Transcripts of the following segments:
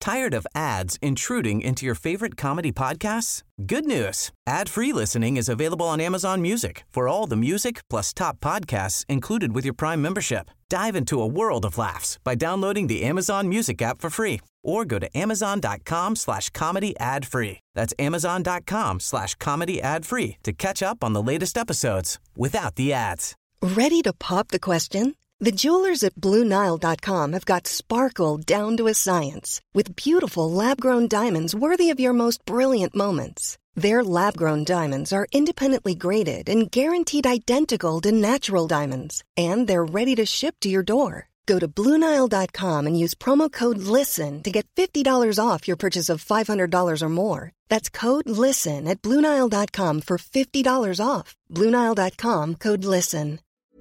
Tired of ads intruding into your favorite comedy podcasts? Good news. Ad-free listening is available on Amazon Music for all the music plus top podcasts included with your Prime membership. Dive into a world of laughs by downloading the Amazon Music app for free or go to amazon.com/comedy ad-free. That's amazon.com/comedy ad-free to catch up on the latest episodes without the ads. Ready to pop the question? The jewelers at BlueNile.com have got sparkle down to a science with beautiful lab-grown diamonds worthy of your most brilliant moments. Their lab-grown diamonds are independently graded and guaranteed identical to natural diamonds, and they're ready to ship to your door. Go to BlueNile.com and use promo code LISTEN to get $50 off your purchase of $500 or more. That's code LISTEN at BlueNile.com for $50 off. BlueNile.com, code LISTEN.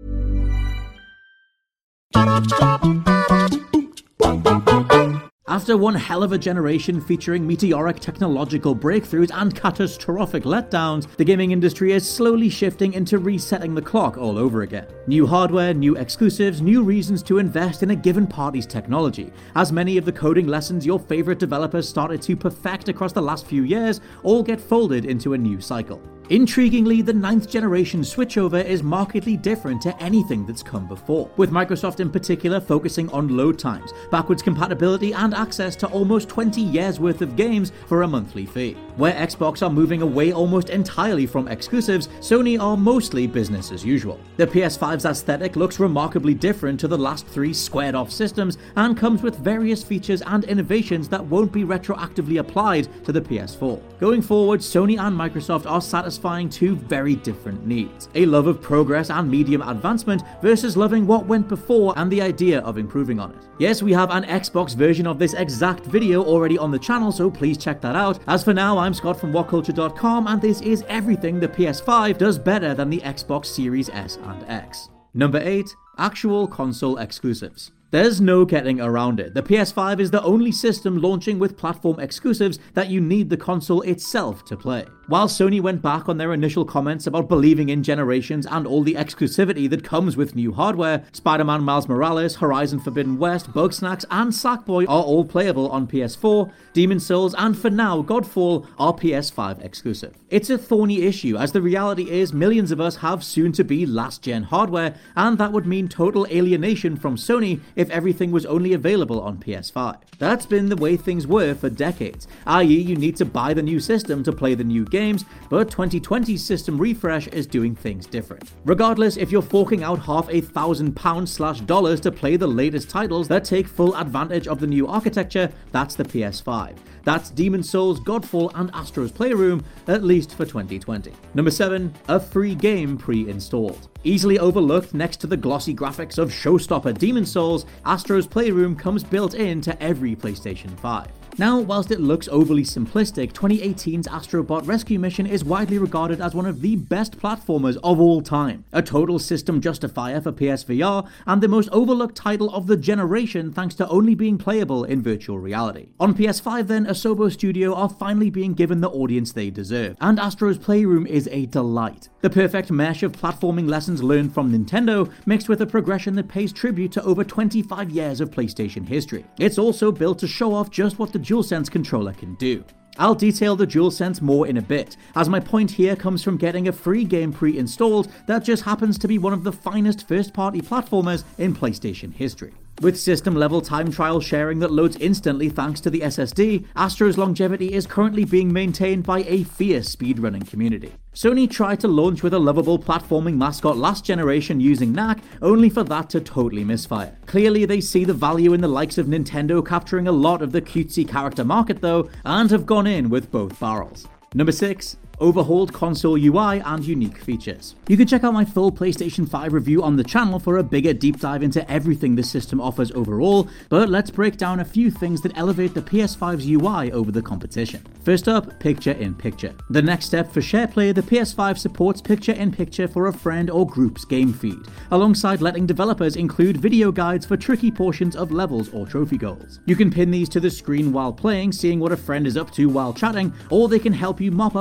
After one hell of a generation featuring meteoric technological breakthroughs and catastrophic letdowns, the gaming industry is slowly shifting into resetting the clock all over again. New hardware, new exclusives, new reasons to invest in a given party's technology, as many of the coding lessons your favorite developers started to perfect across the last few years all get folded into a new cycle. Intriguingly, the 9th generation switchover is markedly different to anything that's come before, with Microsoft in particular focusing on load times, backwards compatibility and access to almost 20 years worth of games for a monthly fee. Where Xbox are moving away almost entirely from exclusives, Sony are mostly business as usual. The PS5's aesthetic looks remarkably different to the last 3 squared off systems and comes with various features and innovations that won't be retroactively applied to the PS4. Going forward, Sony and Microsoft are satisfying 2 very different needs: a love of progress and medium advancement versus loving what went before and the idea of improving on it. Yes, we have an Xbox version of this exact video already on the channel, so please check that out. As for now, I'm Scott from WhatCulture.com, and this is everything the PS5 does better than the Xbox Series S and X. Number 8. Actual console exclusives. There's no getting around it. The PS5 is the only system launching with platform exclusives that you need the console itself to play. While Sony went back on their initial comments about believing in generations and all the exclusivity that comes with new hardware, Spider-Man Miles Morales, Horizon Forbidden West, Bugsnax, and Sackboy are all playable on PS4, Demon's Souls, and for now, Godfall are PS5 exclusive. It's a thorny issue, as the reality is millions of us have soon-to-be last-gen hardware, and that would mean total alienation from Sony if everything was only available on PS5. That's been the way things were for decades, i.e. you need to buy the new system to play the new games, but 2020's system refresh is doing things different. Regardless, if you're forking out half £1,000/dollars to play the latest titles that take full advantage of the new architecture, that's the PS5. That's Demon's Souls, Godfall, and Astro's Playroom, at least for 2020. Number 7. A free game pre-installed. Easily overlooked next to the glossy graphics of showstopper Demon's Souls, Astro's Playroom comes built into every PlayStation 5. Now, whilst it looks overly simplistic, 2018's Astrobot Rescue Mission is widely regarded as one of the best platformers of all time, a total system justifier for PSVR, and the most overlooked title of the generation thanks to only being playable in virtual reality. On PS5 then, Asobo Studio are finally being given the audience they deserve, and Astro's Playroom is a delight. The perfect mesh of platforming lessons learned from Nintendo, mixed with a progression that pays tribute to over 25 years of PlayStation history. It's also built to show off just what the DualSense controller can do. I'll detail the DualSense more in a bit, as my point here comes from getting a free game pre-installed that just happens to be one of the finest first-party platformers in PlayStation history. With system-level time trial sharing that loads instantly thanks to the SSD, Astro's longevity is currently being maintained by a fierce speedrunning community. Sony tried to launch with a lovable platforming mascot last generation using Knack, only for that to totally misfire. Clearly they see the value in the likes of Nintendo capturing a lot of the cutesy character market though, and have gone in with both barrels. Number 6. Overhauled console UI and unique features. You can check out my full PlayStation 5 review on the channel for a bigger deep dive into everything the system offers overall, but let's break down a few things that elevate the PS5's UI over the competition. First up, picture-in-picture. The next step for SharePlay, the PS5 supports picture-in-picture for a friend or group's game feed, alongside letting developers include video guides for tricky portions of levels or trophy goals. You can pin these to the screen while playing, seeing what a friend is up to while chatting, or they can help you mop up 100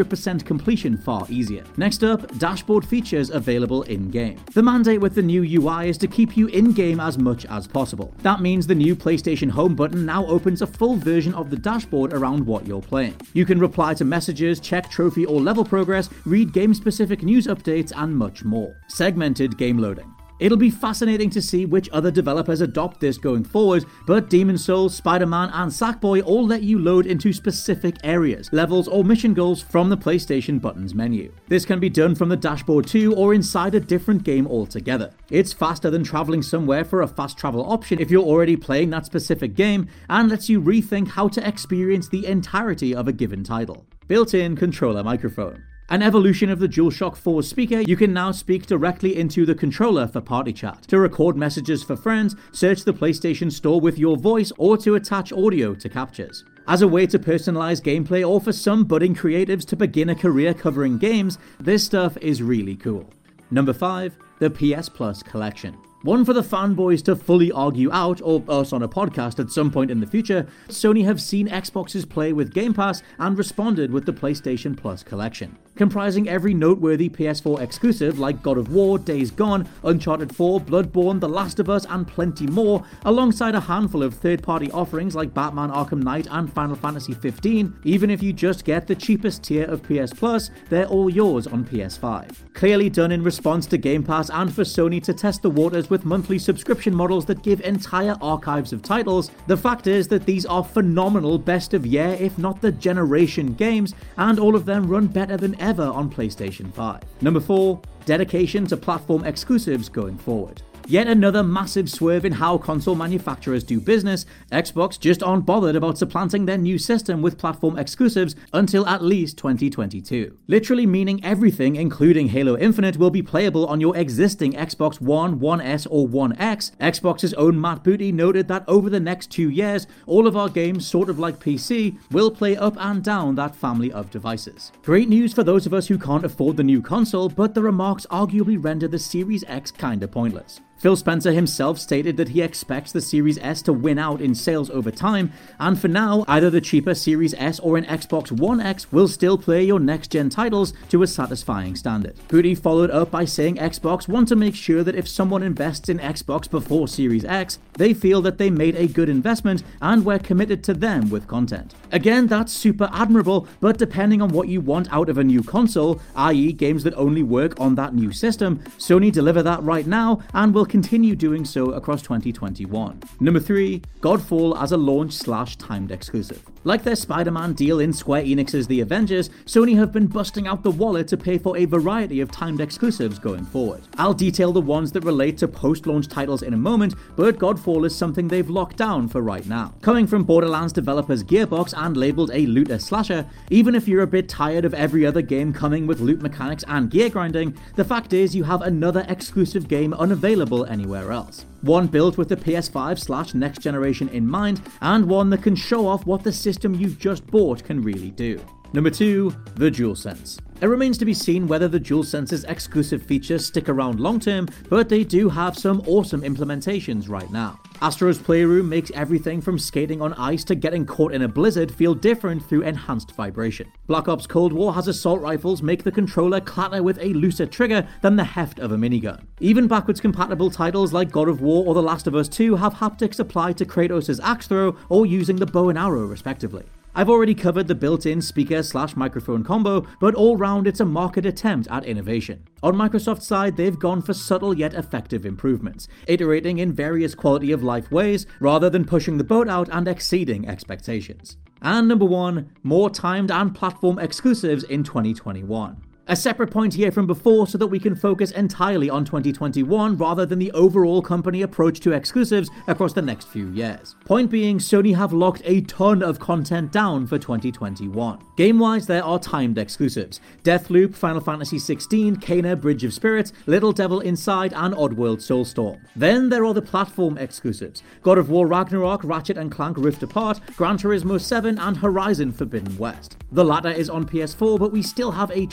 100% completion far easier. Next up, dashboard features available in-game. The mandate with the new UI is to keep you in-game as much as possible. That means the new PlayStation Home button now opens a full version of the dashboard around what you're playing. You can reply to messages, check trophy or level progress, read game-specific news updates, and much more. Segmented game loading. It'll be fascinating to see which other developers adopt this going forward, but Demon's Souls, Spider-Man, and Sackboy all let you load into specific areas, levels, or mission goals from the PlayStation buttons menu. This can be done from the dashboard too, or inside a different game altogether. It's faster than traveling somewhere for a fast travel option if you're already playing that specific game, and lets you rethink how to experience the entirety of a given title. Built-in controller microphone. An evolution of the DualShock 4 speaker, you can now speak directly into the controller for party chat, to record messages for friends, search the PlayStation Store with your voice, or to attach audio to captures. As a way to personalize gameplay, or for some budding creatives to begin a career covering games, this stuff is really cool. Number 5, the PS Plus Collection. One for the fanboys to fully argue out, or us on a podcast at some point in the future. Sony have seen Xbox's play with Game Pass and responded with the PlayStation Plus Collection, comprising every noteworthy PS4 exclusive like God of War, Days Gone, Uncharted 4, Bloodborne, The Last of Us, and plenty more, alongside a handful of third-party offerings like Batman Arkham Knight and Final Fantasy XV. Even if you just get the cheapest tier of PS Plus, they're all yours on PS5. Clearly done in response to Game Pass and for Sony to test the waters with monthly subscription models that give entire archives of titles, the fact is that these are phenomenal best of year, if not the generation games, and all of them run better than ever on PlayStation 5. Number 4, dedication to platform exclusives going forward. Yet another massive swerve in how console manufacturers do business. Xbox just aren't bothered about supplanting their new system with platform exclusives until at least 2022. Literally meaning everything, including Halo Infinite, will be playable on your existing Xbox One, One S, or One X. Xbox's own Matt Booty noted that over the next 2 years, all of our games, sort of like PC, will play up and down that family of devices. Great news for those of us who can't afford the new console, but the remarks arguably render the Series X kinda pointless. Phil Spencer himself stated that he expects the Series S to win out in sales over time, and for now, either the cheaper Series S or an Xbox One X will still play your next-gen titles to a satisfying standard. Booty followed up by saying Xbox want to make sure that if someone invests in Xbox before Series X, they feel that they made a good investment and we're committed to them with content. Again, that's super admirable, but depending on what you want out of a new console, i.e. games that only work on that new system, Sony deliver that right now and will continue doing so across 2021. Number 3, Godfall as a launch/timed exclusive. Like their Spider-Man deal in Square Enix's The Avengers, Sony have been busting out the wallet to pay for a variety of timed exclusives going forward. I'll detail the ones that relate to post-launch titles in a moment, but Godfall is something they've locked down for right now. Coming from Borderlands developers Gearbox and labeled a looter slasher, even if you're a bit tired of every other game coming with loot mechanics and gear grinding, the fact is you have another exclusive game unavailable anywhere else. One built with the PS5/next generation in mind, and one that can show off what the system you've just bought can really do. Number 2, the DualSense. It remains to be seen whether the DualSense's exclusive features stick around long term, but they do have some awesome implementations right now. Astro's Playroom makes everything from skating on ice to getting caught in a blizzard feel different through enhanced vibration. Black Ops Cold War has assault rifles make the controller clatter with a looser trigger than the heft of a minigun. Even backwards compatible titles like God of War or The Last of Us 2 have haptics applied to Kratos' axe throw or using the bow and arrow respectively. I've already covered the built-in speaker/microphone combo, but all round it's a marked attempt at innovation. On Microsoft's side, they've gone for subtle yet effective improvements, iterating in various quality of life ways rather than pushing the boat out and exceeding expectations. And number 1, more timed and platform exclusives in 2021. A separate point here from before so that we can focus entirely on 2021 rather than the overall company approach to exclusives across the next few years. Point being, Sony have locked a ton of content down for 2021. Game-wise, there are timed exclusives: Deathloop, Final Fantasy XVI, Kena Bridge of Spirits, Little Devil Inside, and Oddworld Soulstorm. Then there are the platform exclusives: God of War Ragnarok, Ratchet & Clank Rift Apart, Gran Turismo 7, and Horizon Forbidden West. The latter is on PS4, but we still have a trio of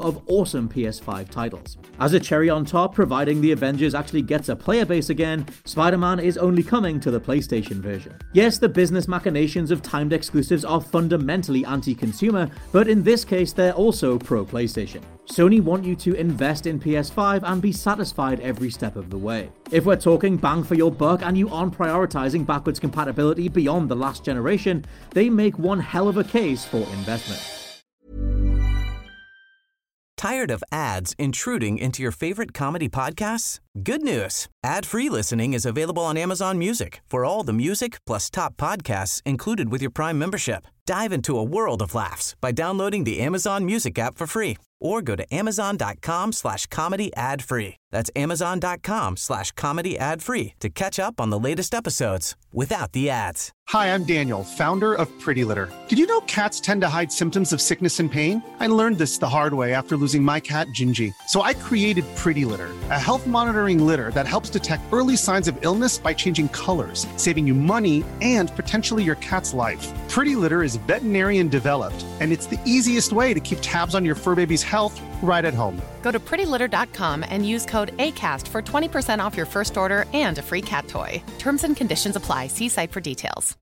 of awesome PS5 titles. As a cherry on top, providing the Avengers actually gets a player base again, Spider-Man is only coming to the PlayStation version. Yes, the business machinations of timed exclusives are fundamentally anti-consumer, but in this case they're also pro-PlayStation. Sony want you to invest in PS5 and be satisfied every step of the way. If we're talking bang for your buck and you aren't prioritizing backwards compatibility beyond the last generation, they make one hell of a case for investment. Tired of ads intruding into your favorite comedy podcasts? Good news! Ad-free listening is available on Amazon Music for all the music plus top podcasts included with your Prime membership. Dive into a world of laughs by downloading the Amazon Music app for free or go to amazon.com/comedy ad-free. That's amazon.com/comedy ad-free to catch up on the latest episodes without the ads. Hi, I'm Daniel, founder of Pretty Litter. Did you know cats tend to hide symptoms of sickness and pain? I learned this the hard way after losing my cat, Gingy. So I created Pretty Litter, a health monitoring litter that helps detect early signs of illness by changing colors, saving you money and potentially your cat's life. Pretty Litter is veterinarian developed, and it's the easiest way to keep tabs on your fur baby's health right at home. Go to prettylitter.com and use code ACAST for 20% off your first order and a free cat toy. Terms and conditions apply. See site for details.